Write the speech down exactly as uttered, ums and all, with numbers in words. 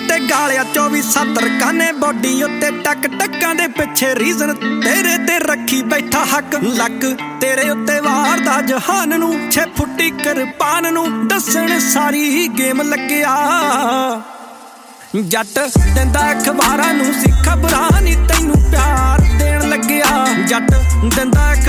ਉੱਤੇ ਗਾਲਿਆ ਚੌਵੀ ਸੱਤ ਰਕਾਨੇ ਬੋਡੀ ਉੱਤੇ ਟਕ ਟਕਾਂ ਦੇ ਪਿੱਛੇ ਰੀਜ਼ਨ ਤੇਰੇ ਤੇ ਰੱਖੀ ਬੈਠਾ ਹੱਕ ਲੱਕ ਤੇਰੇ ਉੱਤੇ ਵਾਰਦਾ ਜਹਾਨ ਨੂੰ ਛੇ ਫੁੱਟੀ ਕਿਰਪਾਨ ਨੂੰ ਦੱਸਣ ਸਾਰੀ ਗੇਮ ਲੱਗਿਆ ਜੱਟ ਦਿੰਦਾ ਅਖਬਾਰਾਂ ਨੂੰ ਸੀ ਖਬਰਾਂ ਨੀ ਤੈਨੂੰ ਪਿਆਰ ਦੇਣ ਲੱਗਿਆ ਜੱਟ ਦਿੰਦਾ